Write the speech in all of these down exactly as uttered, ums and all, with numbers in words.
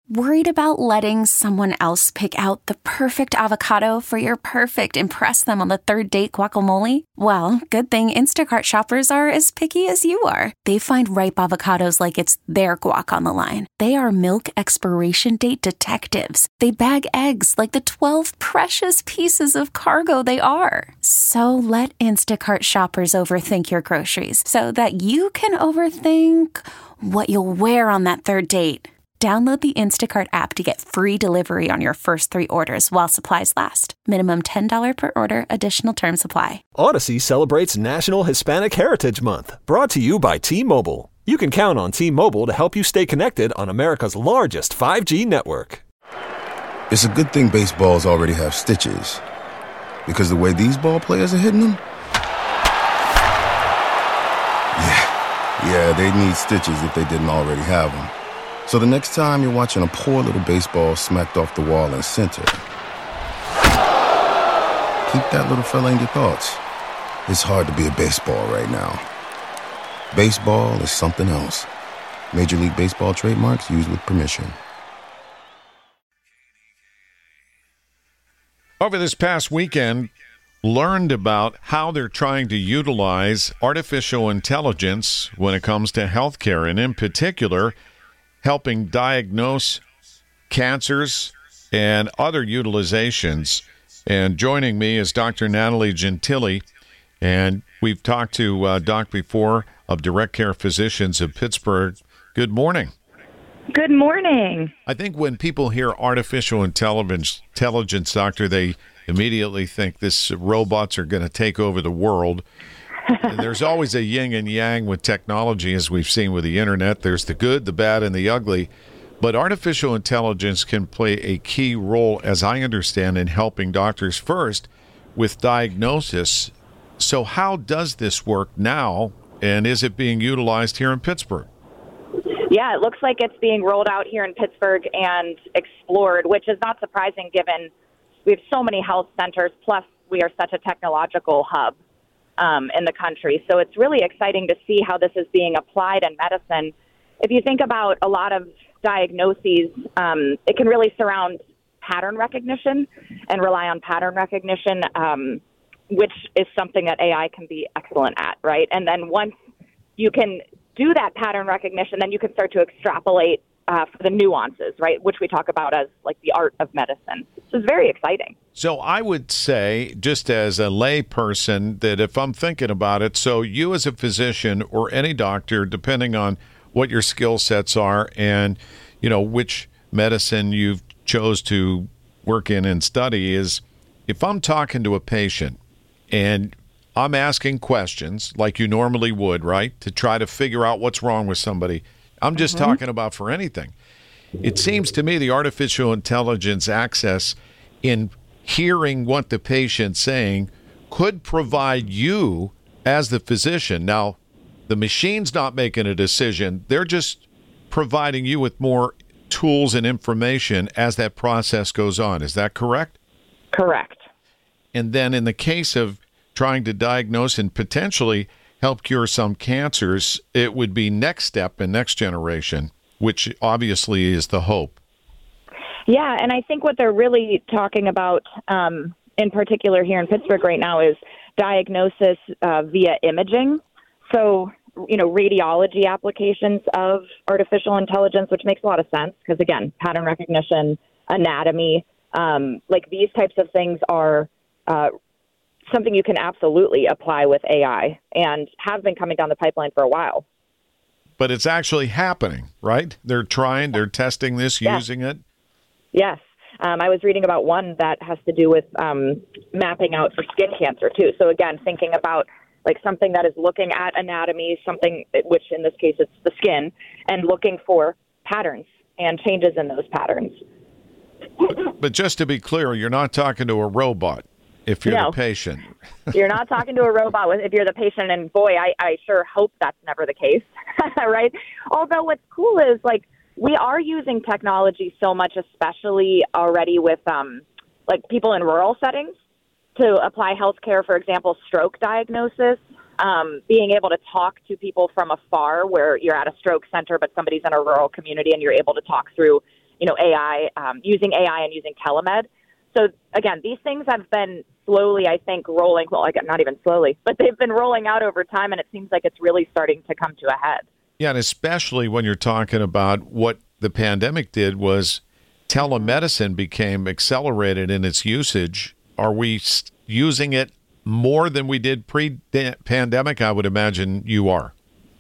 Worried about letting someone else pick out the perfect avocado for your perfect impress them on the third date guacamole? Well, good thing Instacart shoppers are as picky as you are. They find ripe avocados like it's their guac on the line. They are milk expiration date detectives. They bag eggs like the twelve precious pieces of cargo they are. So let Instacart shoppers overthink your groceries so that you can overthink what you'll wear on that third date. Download the Instacart app to get free delivery on your first three orders while supplies last. Minimum ten dollars per order. Additional terms apply. Odyssey celebrates National Hispanic Heritage Month, brought to you by T-Mobile. You can count on T-Mobile to help you stay connected on America's largest five G network. It's a good thing baseballs already have stitches, because the way these ball players are hitting them, yeah, yeah, they'd need stitches if they didn't already have them. So the next time you're watching a poor little baseball smacked off the wall in center, keep that little fella in your thoughts. It's hard to be a baseball right now. Baseball is something else. Major League Baseball trademarks used with permission. Over this past weekend, learned about how they're trying to utilize artificial intelligence when it comes to healthcare, and in particular, helping diagnose cancers and other utilizations. And joining me is Doctor Natalie Gentili, and we've talked to uh, Doc before of Direct Care Physicians of Pittsburgh. Good morning. Good morning. I think when people hear artificial intelligence, intelligence, doctor, they immediately think this robots are going to take over the world. And there's always a yin and yang with technology, as we've seen with the internet. There's the good, the bad, and the ugly. But artificial intelligence can play a key role, as I understand, in helping doctors first with diagnosis. So how does this work now, and is it being utilized here in Pittsburgh? Yeah, it looks like it's being rolled out here in Pittsburgh and explored, which is not surprising given we have so many health centers, plus we are such a technological hub um, in the country. So it's really exciting to see how this is being applied in medicine. If you think about a lot of diagnoses, um, it can really surround pattern recognition and rely on pattern recognition, um, which is something that A I can be excellent at, right? And then once you can do that pattern recognition, then you can start to extrapolate uh, for the nuances, right, which we talk about as like the art of medicine. So it's very exciting. So I would say, just as a lay person, that if I'm thinking about it, so you as a physician or any doctor, depending on what your skill sets are and, you know, which medicine you've chose to work in and study, is if I'm talking to a patient and I'm asking questions like you normally would, right, to try to figure out what's wrong with somebody. I'm just mm-hmm. talking about for anything. It seems to me the artificial intelligence access in hearing what the patient's saying could provide you as the physician. Now, the machine's not making a decision. They're just providing you with more tools and information as that process goes on. Is that correct? Correct. And then in the case of trying to diagnose and potentially help cure some cancers, it would be next step and next generation, which obviously is the hope. Yeah, and I think what they're really talking about um, in particular here in Pittsburgh right now is diagnosis uh, via imaging. So, you know, radiology applications of artificial intelligence, which makes a lot of sense because, again, pattern recognition, anatomy, um, like these types of things are uh, something you can absolutely apply with A I and have been coming down the pipeline for a while. But it's actually happening, right? They're trying, they're testing this, yeah. using it? Yes. Um, I was reading about one that has to do with um, mapping out for skin cancer, too. So, again, thinking about like something that is looking at anatomy, something which in this case it's the skin, and looking for patterns and changes in those patterns. But just to be clear, you're not talking to a robot. If you're no. the patient. You're not talking to a robot if you're the patient, and boy, I, I sure hope that's never the case, right? Although what's cool is, like, we are using technology so much, especially already with, um, like, people in rural settings to apply healthcare, for example, stroke diagnosis, um, being able to talk to people from afar where you're at a stroke center, but somebody's in a rural community and you're able to talk through you know, A I, um, using A I and using telemed. So again, these things have been slowly, I think, rolling. Well, like not even slowly, but they've been rolling out over time, and it seems like it's really starting to come to a head. Yeah, and especially when you're talking about what the pandemic did was telemedicine became accelerated in its usage. Are we using it more than we did pre-pandemic? I would imagine you are.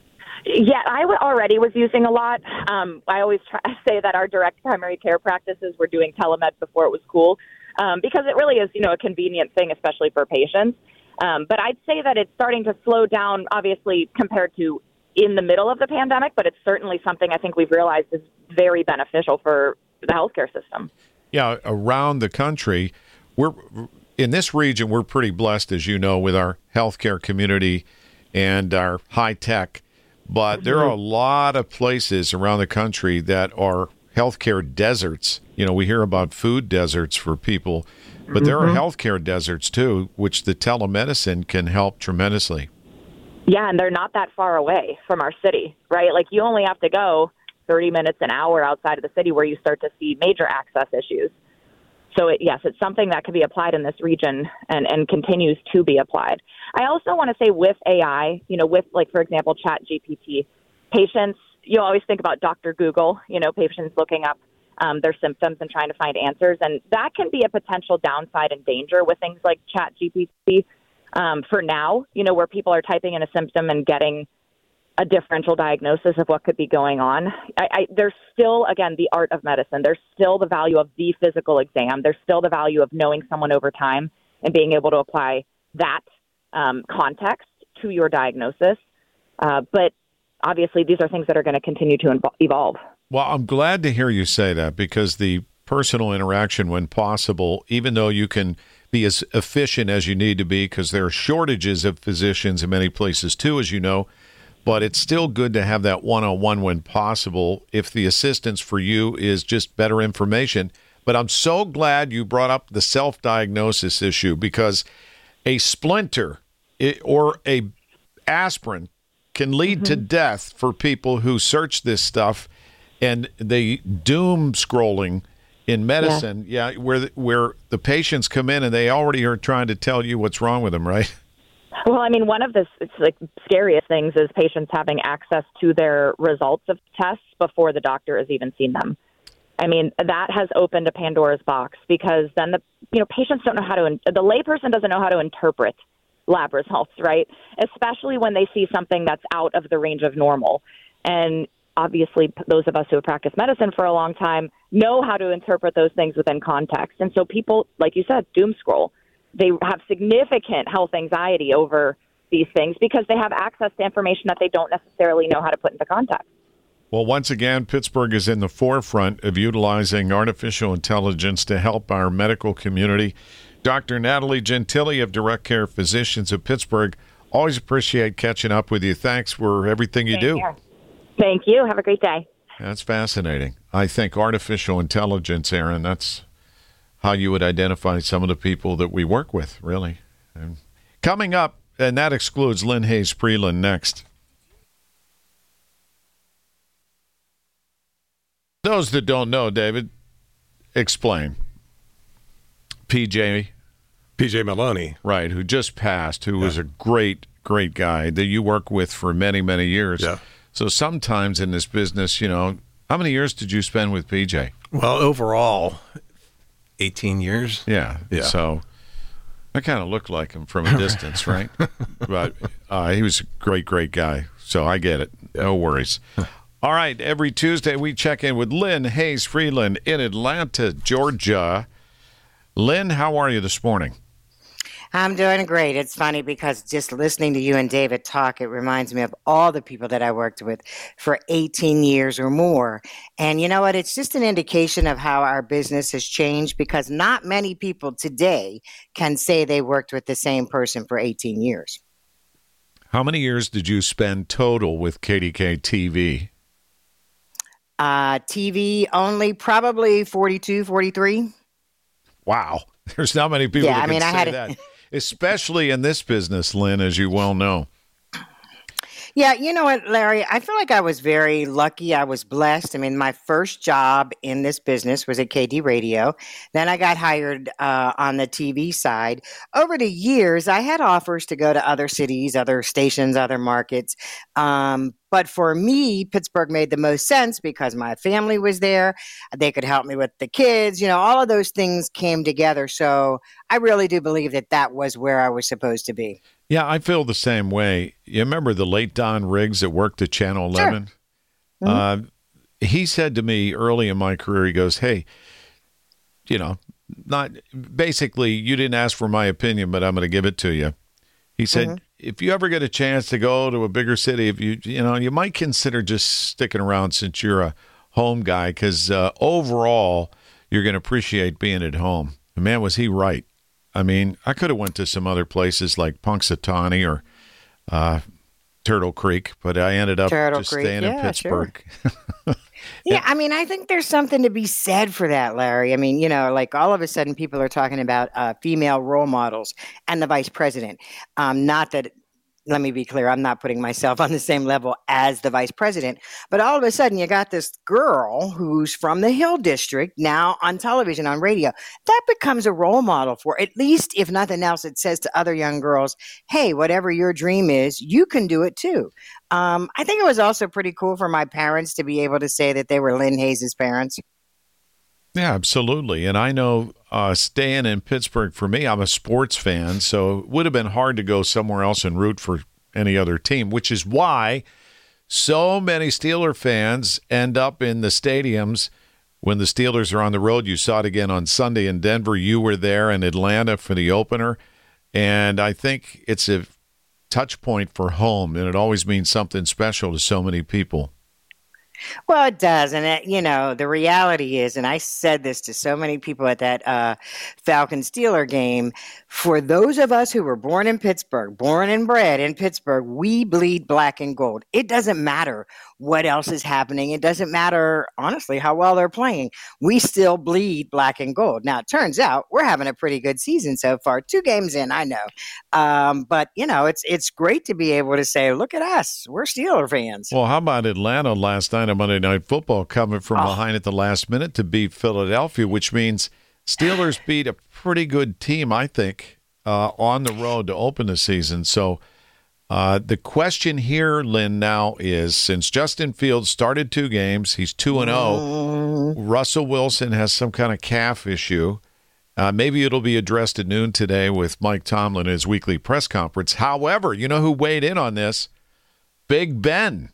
Yeah, I already was using a lot. Um, I always try to say that our direct primary care practices were doing telemed before it was cool, um, because it really is, you know, a convenient thing, especially for patients. Um, but I'd say that it's starting to slow down, obviously, compared to in the middle of the pandemic, but it's certainly something I think we've realized is very beneficial for the healthcare system. Yeah, around the country, we're in this region, we're pretty blessed, as you know, with our healthcare community and our high tech. But there are a lot of places around the country that are healthcare deserts. You know, we hear about food deserts for people, but there are healthcare deserts too, which the telemedicine can help tremendously. Yeah, and they're not that far away from our city, right? Like you only have to go thirty minutes, an hour outside of the city where you start to see major access issues. So, it, yes, it's something that can be applied in this region and, and continues to be applied. I also want to say with A I, you know, with, like, for example, Chat G P T, patients, you always think about Doctor Google, you know, patients looking up um, their symptoms and trying to find answers. And that can be a potential downside and danger with things like Chat G P T. Um, for now, you know, where people are typing in a symptom and getting a differential diagnosis of what could be going on. I, I, there's still, again, the art of medicine. There's still the value of the physical exam. There's still the value of knowing someone over time and being able to apply that um, context to your diagnosis. Uh, but obviously, these are things that are going to continue to invo- evolve. Well, I'm glad to hear you say that, because the personal interaction, when possible, even though you can be as efficient as you need to be, because there are shortages of physicians in many places too, as you know, but it's still good to have that one-on-one when possible if the assistance for you is just better information. But I'm so glad you brought up the self-diagnosis issue, because a splinter or a aspirin can lead mm-hmm. to death for people who search this stuff, and the doom scrolling in medicine, yeah, yeah where, the, where the patients come in and they already are trying to tell you what's wrong with them, right? Well, I mean, one of the it's like scariest things is patients having access to their results of tests before the doctor has even seen them. I mean, that has opened a Pandora's box, because then the you know patients don't know how to the layperson doesn't know how to interpret lab results, right? Especially when they see something that's out of the range of normal. And obviously, those of us who have practiced medicine for a long time know how to interpret those things within context. And so people, like you said, doom scroll. They have significant health anxiety over these things because they have access to information that they don't necessarily know how to put into context. Well, once again, Pittsburgh is in the forefront of utilizing artificial intelligence to help our medical community. Doctor Natalie Gentili of Direct Care Physicians of Pittsburgh, always appreciate catching up with you. Thanks for everything you Thank do. you. Thank you. Have a great day. That's fascinating. I think artificial intelligence, Aaron, that's how you would identify some of the people that we work with, really. And coming up, and that excludes Lynn Hayes Freeland next. Those that don't know, David, explain. P J. P J Maloney. Right, who just passed, who yeah. was a great, great guy that you worked with for many, many years. Yeah. So sometimes in this business, you know, how many years did you spend with P J? Well, overall, eighteen years. Yeah. Yeah. So I kind of looked like him from a distance, right? But uh, he was a great, great guy. So I get it. No worries. All right. Every Tuesday, we check in with Lynn Hayes Freeland in Atlanta, Georgia. Lynn, how are you this morning? I'm doing great. It's funny because just listening to you and David talk, it reminds me of all the people that I worked with for eighteen years or more. And you know what? It's just an indication of how our business has changed, because not many people today can say they worked with the same person for eighteen years. How many years did you spend total with K D K T V? Uh, T V only probably forty-two, forty-three. Wow. There's not many people yeah, that I mean, can I say had that. Especially in this business, Lynn, as you well know. Yeah, you know what, Larry? I feel like I was very lucky. I was blessed. I mean, my first job in this business was at K D Radio. Then I got hired uh, on the T V side. Over the years, I had offers to go to other cities, other stations, other markets. Um, but for me, Pittsburgh made the most sense because my family was there. They could help me with the kids. You know, all of those things came together. So I really do believe that that was where I was supposed to be. Yeah, I feel the same way. You remember the late Don Riggs that worked at Channel eleven? Sure. Mm-hmm. Uh, he said to me early in my career, he goes, hey, you know, not basically, you didn't ask for my opinion, but I'm going to give it to you. He said, mm-hmm. if you ever get a chance to go to a bigger city, if you, you know, you might consider just sticking around since you're a home guy, because uh, overall, you're going to appreciate being at home. And man, was he right. I mean, I could have went to some other places like Punxsutawney or uh, Turtle Creek, but I ended up Turtle just Creek. staying Yeah, in Pittsburgh. Sure. Yeah, I mean, I think there's something to be said for that, Larry. I mean, you know, like all of a sudden people are talking about uh, female role models and the vice president. Um, not that, let me be clear, I'm not putting myself on the same level as the vice president, but all of a sudden you got this girl who's from the Hill District now on television, on radio. That becomes a role model for, at least if nothing else, it says to other young girls, hey, whatever your dream is, you can do it too. Um, I think it was also pretty cool for my parents to be able to say that they were Lynn Hayes' parents. Yeah, absolutely. And I know uh, staying in Pittsburgh, for me, I'm a sports fan, so it would have been hard to go somewhere else and root for any other team, which is why so many Steeler fans end up in the stadiums when the Steelers are on the road. You saw it again on Sunday in Denver. You were there in Atlanta for the opener. And I think it's a touch point for home, and it always means something special to so many people. Well, it does. And, it, you know, the reality is, and I said this to so many people at that uh, Falcon-Steeler game, for those of us who were born in Pittsburgh, born and bred in Pittsburgh, we bleed black and gold. It doesn't matter what else is happening. It doesn't matter, honestly, how well they're playing. We still bleed black and gold. Now, it turns out we're having a pretty good season so far. Two games in, I know. Um, but, you know, it's it's great to be able to say, look at us. We're Steeler fans. Well, how about Atlanta last night on Monday Night Football coming from oh. behind at the last minute to beat Philadelphia, which means Steelers beat a pretty good team, I think, uh, on the road to open the season. So uh, the question here, Lynn, now is, since Justin Fields started two games, he's two and oh. Russell Wilson has some kind of calf issue. Uh, maybe it'll be addressed at noon today with Mike Tomlin at his weekly press conference. However, you know who weighed in on this? Big Ben.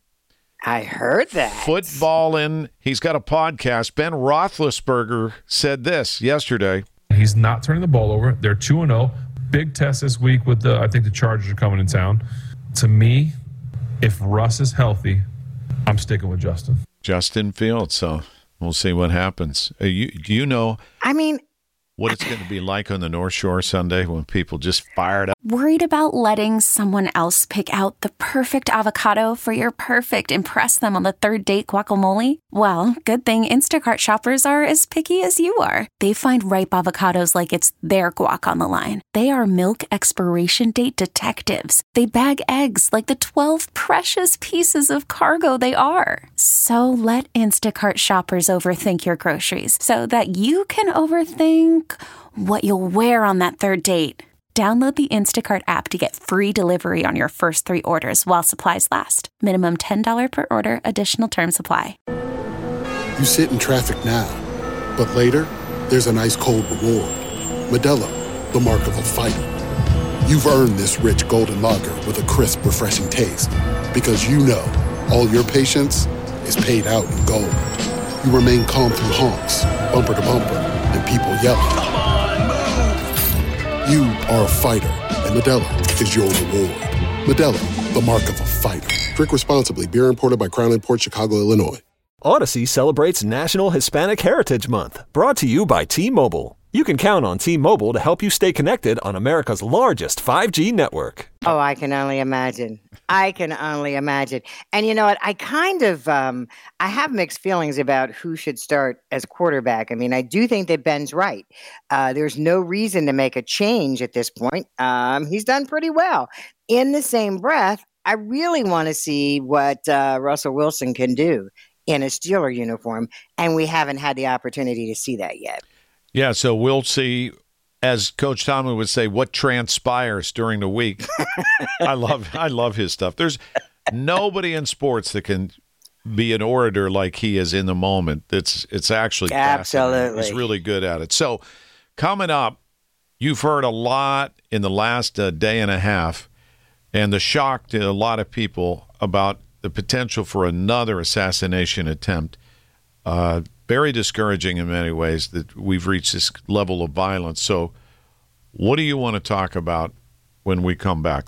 I heard that. Footballin'. He's got a podcast. Ben Roethlisberger said this yesterday. He's not turning the ball over. They're two and oh. Big test this week with the, I think the Chargers are coming in town. To me, if Russ is healthy, I'm sticking with Justin. Justin Fields. So we'll see what happens. Uh, you, do you know? I mean, what it's going to be like on the North Shore Sunday when people just fired up? Worried about letting someone else pick out the perfect avocado for your perfect impress them on the third date guacamole? Well, good thing Instacart shoppers are as picky as you are. They find ripe avocados like it's their guac on the line. They are milk expiration date detectives. They bag eggs like the twelve precious pieces of cargo they are. So let Instacart shoppers overthink your groceries so that you can overthink what you'll wear on that third date. Download the Instacart app to get free delivery on your first three orders while supplies last. Minimum ten dollars per order. Additional terms apply. You sit in traffic now, but later, there's an ice cold reward. Modelo, the mark of a fighter. You've earned this rich golden lager with a crisp, refreshing taste. Because you know, all your patience is paid out in gold. You remain calm through honks, bumper to bumper, and people yelling. Come on, move! You are a fighter, and Modelo is your reward. Modelo, the mark of a fighter. Drink responsibly. Beer imported by Crown Imports, Chicago, Illinois. Odyssey celebrates National Hispanic Heritage Month, brought to you by T-Mobile. You can count on T-Mobile to help you stay connected on America's largest five G network. Oh, I can only imagine. I can only imagine. And you know what? I kind of, um, I have mixed feelings about who should start as quarterback. I mean, I do think that Ben's right. Uh, there's no reason to make a change at this point. Um, he's done pretty well. In the same breath, I really want to see what uh, Russell Wilson can do in a Steeler uniform, and we haven't had the opportunity to see that yet. Yeah, so we'll see, as Coach Tomlin would say, what transpires during the week. I love I love his stuff. There's nobody in sports that can be an orator like he is in the moment. It's it's actually absolutely. He's really good at it. So coming up, you've heard a lot in the last uh, day and a half, and the shock to a lot of people about the potential for another assassination attempt. Uh, very discouraging in many ways that we've reached this level of violence. So what do you want to talk about when we come back?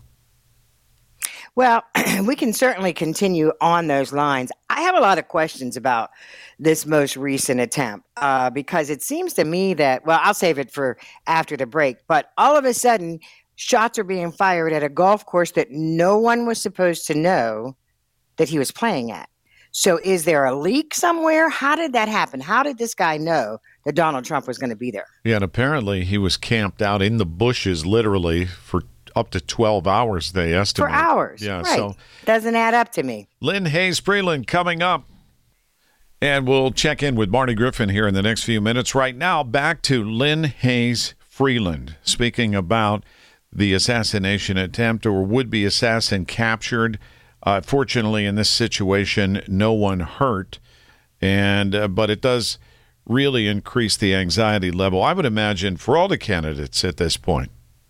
Well, we can certainly continue on those lines. I have a lot of questions about this most recent attempt uh, because it seems to me that, well, I'll save it for after the break, but all of a sudden, shots are being fired at a golf course that no one was supposed to know that he was playing at. So is there a leak somewhere? How did that happen? How did this guy know that Donald Trump was going to be there? Yeah, and apparently he was camped out in the bushes literally for up to twelve hours, they estimate. For hours. Yeah, right. so doesn't add up to me. Lynn Hayes Freeland coming up. And we'll check in with Marty Griffin here in the next few minutes. Right now, back to Lynn Hayes Freeland, speaking about the assassination attempt or would-be assassin captured. Uh, fortunately, in this situation, no one hurt, and uh, but it does really increase the anxiety level, I would imagine, for all the candidates at this point.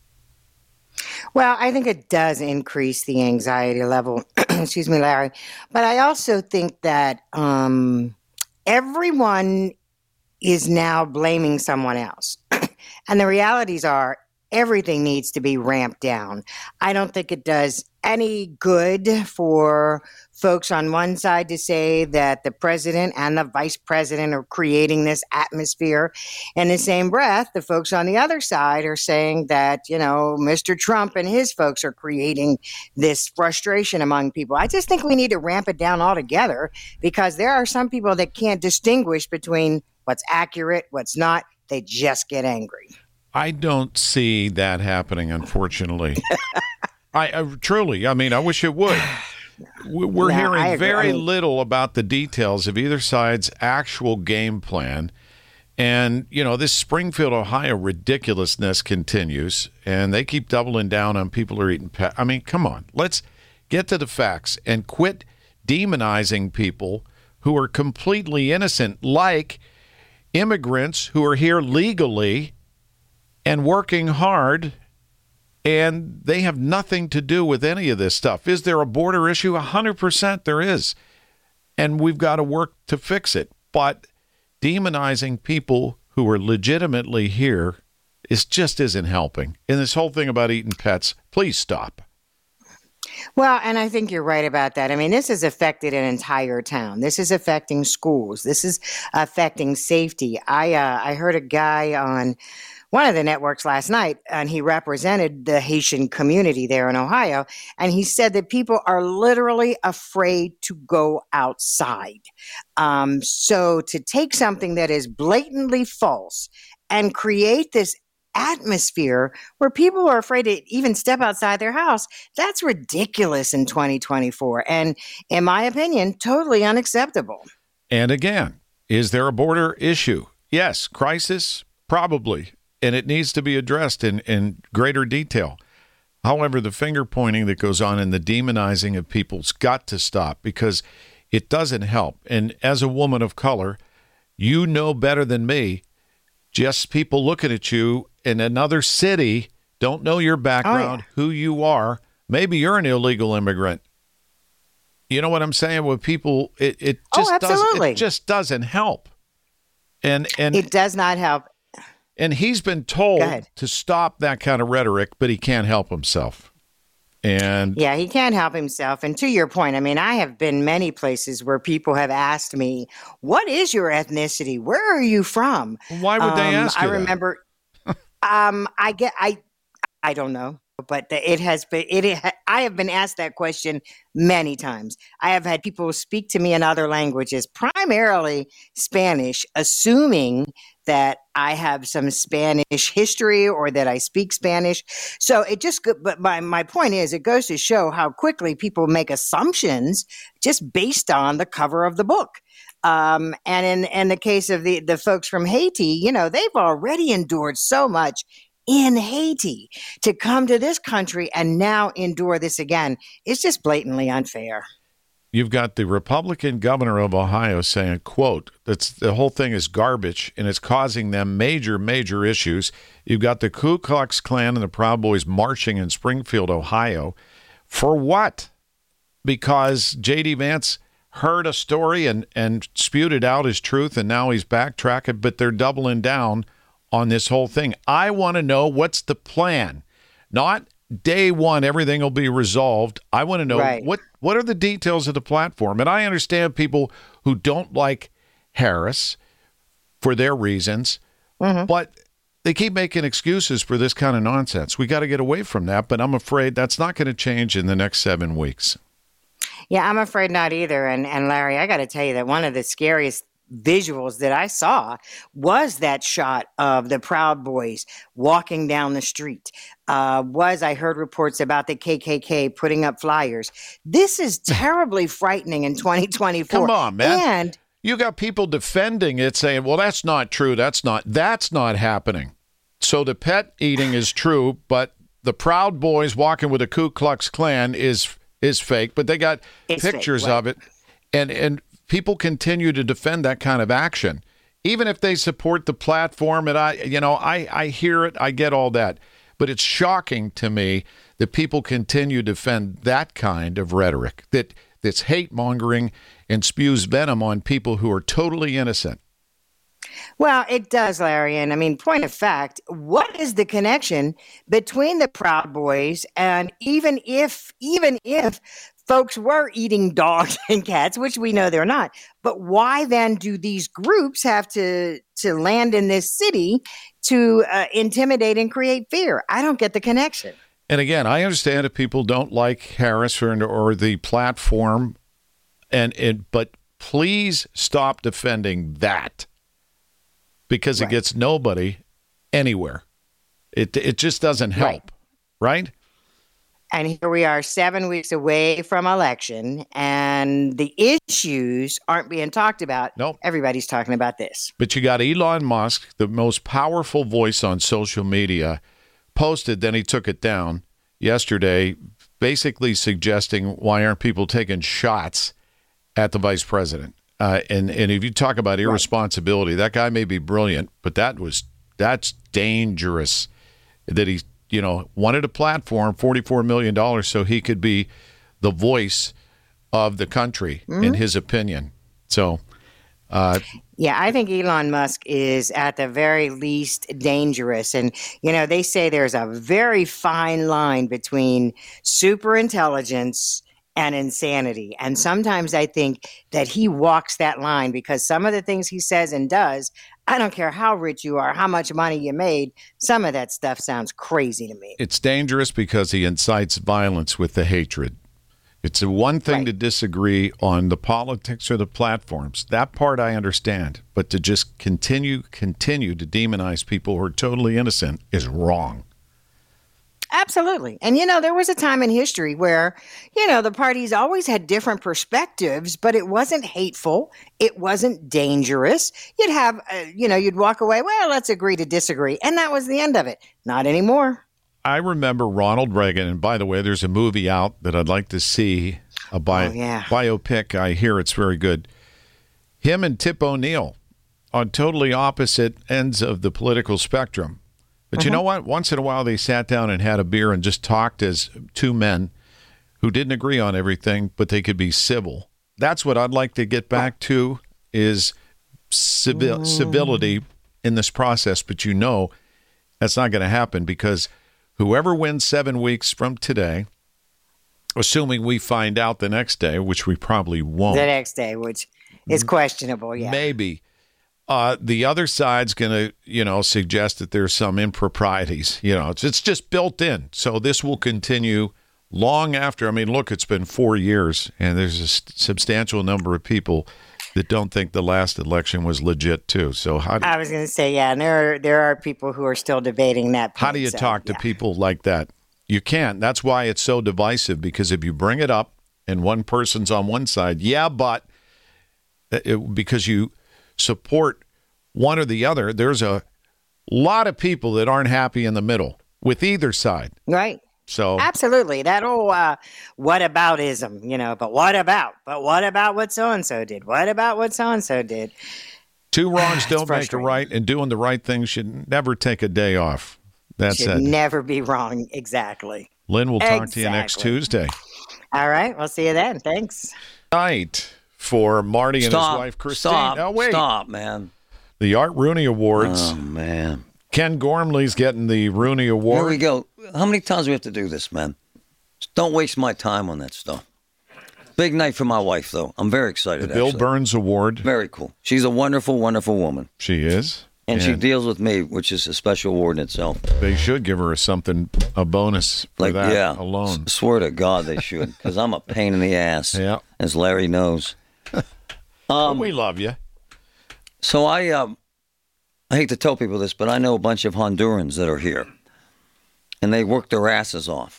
Well, I think it does increase the anxiety level. Excuse me, Larry. But I also think that um, everyone is now blaming someone else. And the realities are everything needs to be ramped down. I don't think it does any good for folks on one side to say that the president and the vice president are creating this atmosphere. In the same breath, the folks on the other side are saying that, you know, Mister Trump and his folks are creating this frustration among people. I just think we need to ramp it down altogether because there are some people that can't distinguish between what's accurate, what's not. They just get angry. I don't see that happening, unfortunately. I, I truly, I mean, I wish it would. We're Yeah, hearing I agree. very I mean- little about the details of either side's actual game plan. And, you know, this Springfield, Ohio ridiculousness continues, and they keep doubling down on people who are eating pet. I mean, come on. Let's get to the facts and quit demonizing people who are completely innocent, like immigrants who are here legally and working hard, and they have nothing to do with any of this stuff. Is there a border issue? one hundred percent there is. And we've got to work to fix it. But demonizing people who are legitimately here is just isn't helping. And this whole thing about eating pets, please stop. Well, and I think you're right about that. I mean, this has affected an entire town. This is affecting schools. This is affecting safety. I uh, I heard a guy on one of the networks last night, and he represented the Haitian community there in Ohio, and he said that people are literally afraid to go outside. Um, so to take something that is blatantly false and create this atmosphere where people are afraid to even step outside their house, that's ridiculous in twenty twenty-four. And in my opinion, totally unacceptable. And again, is there a border issue? Yes. Crisis? Probably. And it needs to be addressed in, in greater detail. However, the finger pointing that goes on and the demonizing of people's got to stop because it doesn't help. And as a woman of color, you know better than me, just people looking at you in another city, don't know your background, Oh, yeah. who you are. Maybe you're an illegal immigrant. You know what I'm saying? With people, it, it Oh, just doesn't absolutely. it just doesn't help. And and It does not help. and he's been told Go ahead. to stop that kind of rhetoric, but he can't help himself. And Yeah, he can't help himself. And to your point, I mean, I have been many places where people have asked me, what is your ethnicity? Where are you from? why would they Um, ask you I that? remember, um, I get, I, I don't know, but the, it has been, it, it, I have been asked that question many times. I have had people speak to me in other languages, primarily Spanish, assuming that I have some Spanish history or that I speak Spanish. So it just, but my, my point is, it goes to show how quickly people make assumptions just based on the cover of the book. Um, and in, in the case of the, the folks from Haiti, you know, they've already endured so much in Haiti. To come to this country and now endure this again is just blatantly unfair. You've got the Republican governor of Ohio saying, quote, that's the whole thing is garbage and it's causing them major, major issues. You've got the Ku Klux Klan and the Proud Boys marching in Springfield, Ohio. For what? Because J D. Vance heard a story and, and spewed it out as truth, and now he's backtracking, but they're doubling down on this whole thing. I want to know what's the plan. Not day one, everything will be resolved. I want to know right. what, what are the details of the platform. And I understand people who don't like Harris for their reasons, mm-hmm. but they keep making excuses for this kind of nonsense. We got to get away from that, but I'm afraid that's not going to change in the next seven weeks. Yeah, I'm afraid not either. And, and Larry, I got to tell you that one of the scariest visuals that I saw was that shot of the Proud Boys walking down the street. Uh, was I heard reports about the K K K putting up flyers. This is terribly frightening in twenty twenty-four. Come on, man. And you got people defending it, saying, well, that's not true. That's not, that's not happening. So the pet eating is true, but the Proud Boys walking with the Ku Klux Klan is is fake, but they got it's pictures fake, right. of it. And, and people continue to defend that kind of action, even if they support the platform. And I, you know, I, I hear it. I get all that. But it's shocking to me that people continue to defend that kind of rhetoric, that that's hate-mongering and spews venom on people who are totally innocent. Well, it does, Larry. And I mean, point of fact, what is the connection between the Proud Boys and even if, even if folks were eating dogs and cats, which we know they're not, but why then do these groups have to, to land in this city to uh, intimidate and create fear? I don't get the connection. And again, I understand if people don't like Harris or, or the platform, and, and but please stop defending that. Because right. it gets nobody anywhere. It it just doesn't help, right. right? And here we are seven weeks away from election, and the issues aren't being talked about. Nope. Everybody's talking about this. But you got Elon Musk, the most powerful voice on social media, posted, then he took it down yesterday, basically suggesting why aren't people taking shots at the vice president? Uh, and, and if you talk about irresponsibility, right. that guy may be brilliant, but that was that's dangerous that he, you know, wanted a platform, forty-four million dollars, so he could be the voice of the country, mm-hmm. in his opinion. So, uh, yeah, I think Elon Musk is at the very least dangerous. And, you know, they say there's a very fine line between superintelligence and insanity. And sometimes I think that he walks that line because some of the things he says and does, I don't care how rich you are, how much money you made, some of that stuff sounds crazy to me. It's dangerous because he incites violence with the hatred. It's a one thing right. to disagree on the politics or the platforms. That part I understand. But to just continue, continue to demonize people who are totally innocent is wrong. Absolutely. And, you know, there was a time in history where, you know, the parties always had different perspectives, but it wasn't hateful. It wasn't dangerous. You'd have, uh, you know, you'd walk away, well, let's agree to disagree. And that was the end of it. Not anymore. I remember Ronald Reagan. And by the way, there's a movie out that I'd like to see, a bi- oh, yeah. biopic. I hear it's very good. Him and Tip O'Neill on totally opposite ends of the political spectrum. But you know what? Once in a while, they sat down and had a beer and just talked as two men who didn't agree on everything, but they could be civil. That's what I'd like to get back to is civil, civility in this process. But you know that's not going to happen because whoever wins seven weeks from today, assuming we find out the next day, which we probably won't. The next day, which is questionable, yeah. Maybe. Uh, the other side's going to, you know, suggest that there's some improprieties. You know, it's, it's just built in. So this will continue long after. I mean, look, it's been four years, and there's a s- substantial number of people that don't think the last election was legit too. So how do, I was going to say, yeah, and there are, there are people who are still debating that point, how do you so, talk to yeah. people like that? You can't. That's why it's so divisive, because if you bring it up and one person's on one side, yeah, but it, because you support one or the other, there's a lot of people that aren't happy in the middle with either side. Right. So absolutely. That whole uh, whataboutism, you know, but what about? But what about what so-and-so did? What about what so-and-so did? Two wrongs don't make a right, and doing the right thing should never take a day off. That's should it. never be wrong. Exactly. Lynn, we'll talk exactly. to you next Tuesday. All right. We'll see you then. Thanks. Night for Marty and stop, his wife, Christine. Stop. Now, wait. Stop, man. The Art Rooney Awards. Oh, man. Ken Gormley's getting the Rooney Award. Here we go. How many times do we have to do this, man? Don't waste my time on that stuff. Big night for my wife, though. I'm very excited. The Bill actually. Burns Award. Very cool. She's a wonderful, wonderful woman. She is. And, and she deals with me, which is a special award in itself. They should give her something, a bonus for like, that yeah, alone. S- swear to God they should, because I'm a pain in the ass, yeah. as Larry knows. um, well, we love you. So I, um, I hate to tell people this, but I know a bunch of Hondurans that are here, and they work their asses off.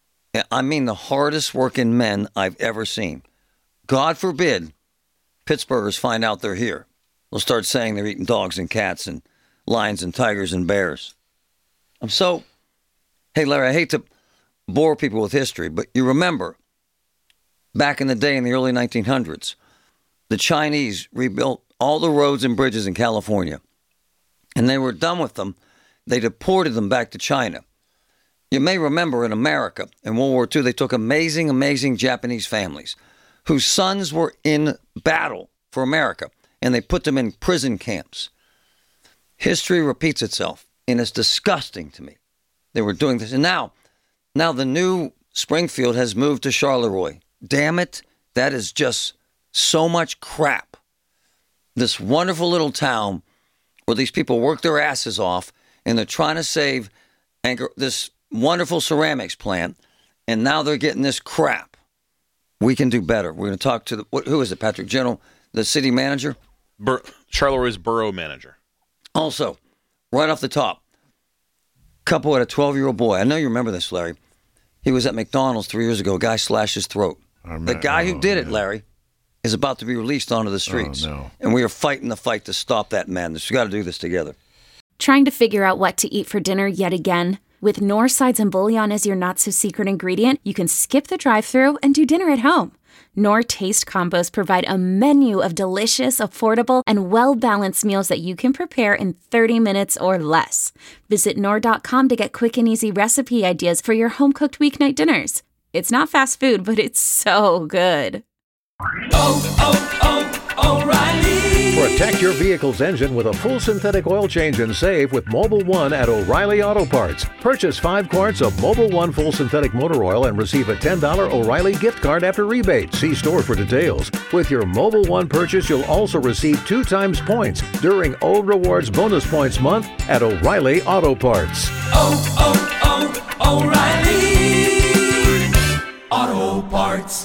I mean, the hardest working men I've ever seen. God forbid Pittsburghers find out they're here. They'll start saying they're eating dogs and cats and lions and tigers and bears. I'm so, hey, Larry, I hate to bore people with history, but you remember back in the day in the early nineteen hundreds, the Chinese rebuilt all the roads and bridges in California, and they were done with them. They deported them back to China. You may remember in America, in World War Two, they took amazing, amazing Japanese families whose sons were in battle for America, and they put them in prison camps. History repeats itself, and it's disgusting to me. They were doing this. And now, now the new Springfield has moved to Charleroi. Damn it, that is just so much crap. This wonderful little town where these people work their asses off, and they're trying to save Anchor, this wonderful ceramics plant, and now they're getting this crap. We can do better. We're going to talk to the, what, who is it, Patrick General, the city manager? Bur- Charleroi borough manager. Also, right off the top, couple had a twelve-year-old boy. I know you remember this, Larry. He was at McDonald's three years ago. A guy slashed his throat. The guy who did it, Larry, is about to be released onto the streets. Oh, no. And we are fighting the fight to stop that madness. We've got to do this together. Trying to figure out what to eat for dinner yet again? With Knorr sides and bouillon as your not-so-secret ingredient, you can skip the drive-thru and do dinner at home. Knorr Taste Combos provide a menu of delicious, affordable, and well-balanced meals that you can prepare in thirty minutes or less. Visit Knorr dot com to get quick and easy recipe ideas for your home-cooked weeknight dinners. It's not fast food, but it's so good. Oh, oh, oh, O'Reilly. Protect your vehicle's engine with a full synthetic oil change and save with Mobil one at O'Reilly Auto Parts. Purchase five quarts of Mobil one full synthetic motor oil and receive a ten dollars O'Reilly gift card after rebate. See store for details. With your Mobil one purchase, you'll also receive two times points during O Rewards Bonus Points Month at O'Reilly Auto Parts. Oh, oh, oh, O'Reilly Auto Parts.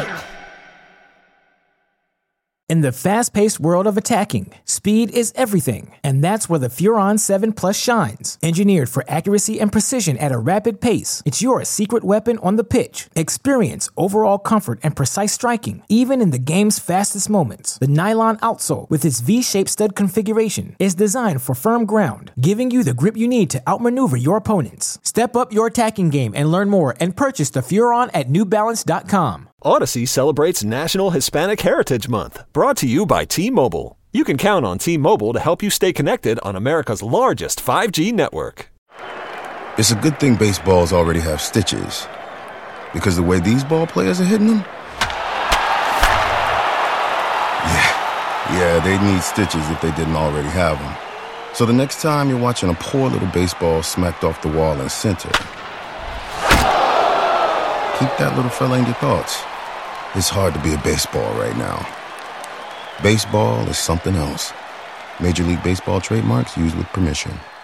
In the fast-paced world of attacking, speed is everything, and that's where the Furon seven Plus shines. Engineered for accuracy and precision at a rapid pace, it's your secret weapon on the pitch. Experience overall comfort and precise striking, even in the game's fastest moments. The nylon outsole, with its V-shaped stud configuration, is designed for firm ground, giving you the grip you need to outmaneuver your opponents. Step up your attacking game and learn more and purchase the Furon at New Balance dot com. Odyssey celebrates National Hispanic Heritage Month, brought to you by T-Mobile. You can count on T-Mobile to help you stay connected on America's largest five G network. It's a good thing baseballs already have stitches, because the way these ball players are hitting them, yeah, yeah, they need stitches if they didn't already have them. So the next time you're watching a poor little baseball smacked off the wall in center, keep that little fella in your thoughts. It's hard to be a baseball right now. Baseball is something else. Major League Baseball trademarks used with permission.